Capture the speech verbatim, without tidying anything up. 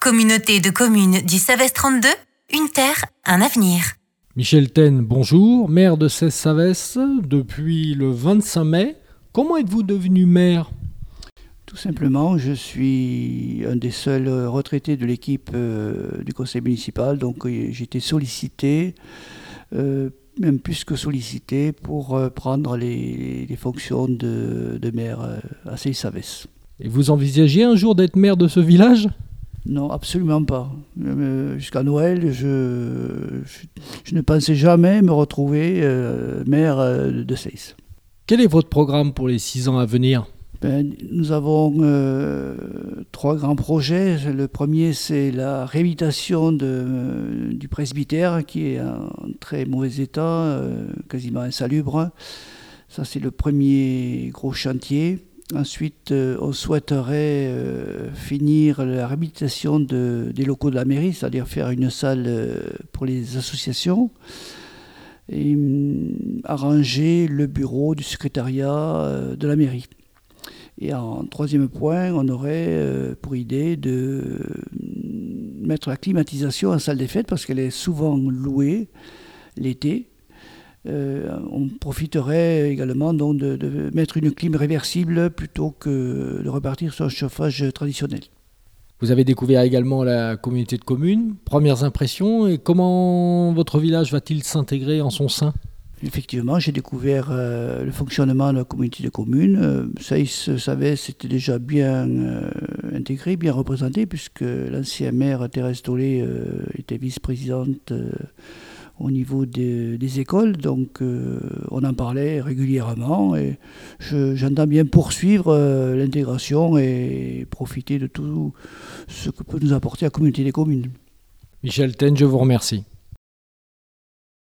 Communauté de communes du Savès trente-deux, une terre, un avenir. Michel Ten, bonjour, maire de Cesse-Savès depuis le vingt-cinq mai. Comment êtes-vous devenu maire ? Tout simplement, je suis un des seuls retraités de l'équipe euh, du conseil municipal, donc euh, j'ai été sollicité, euh, même plus que sollicité, pour euh, prendre les, les fonctions de, de maire euh, à Cesse-Savès. Et vous envisagez un jour d'être maire de ce village ? Non, absolument pas. Euh, jusqu'à Noël, je, je, je ne pensais jamais me retrouver euh, maire euh, de Cesse. Quel est votre programme pour les six ans à venir ? Ben, nous avons euh, trois grands projets. Le premier, c'est la réhabilitation de, euh, du presbytère qui est en très mauvais état, euh, quasiment insalubre. Ça, c'est le premier gros chantier. Ensuite, euh, on souhaiterait euh, finir la réhabilitation de, des locaux de la mairie, c'est-à-dire faire une salle euh, pour les associations et hum, arranger le bureau du secrétariat euh, de la mairie. Et en troisième point, on aurait euh, pour idée de euh, mettre la climatisation en salle des fêtes parce qu'elle est souvent louée l'été. Euh, on profiterait également donc de, de mettre une clim réversible plutôt que de repartir sur un chauffage traditionnel. Vous avez découvert également la communauté de communes. Premières impressions et comment votre village va-t-il s'intégrer en son sein ? Effectivement, j'ai découvert euh, le fonctionnement de la communauté de communes. Euh, Cesse-Savès c'était déjà bien euh, intégré, bien représenté, puisque l'ancienne maire Thérèse Tollet euh, était vice-présidente euh, au niveau de, des écoles, donc euh, on en parlait régulièrement et je, j'entends bien poursuivre euh, l'intégration et profiter de tout ce que peut nous apporter la communauté des communes. Michel Ten, je vous remercie.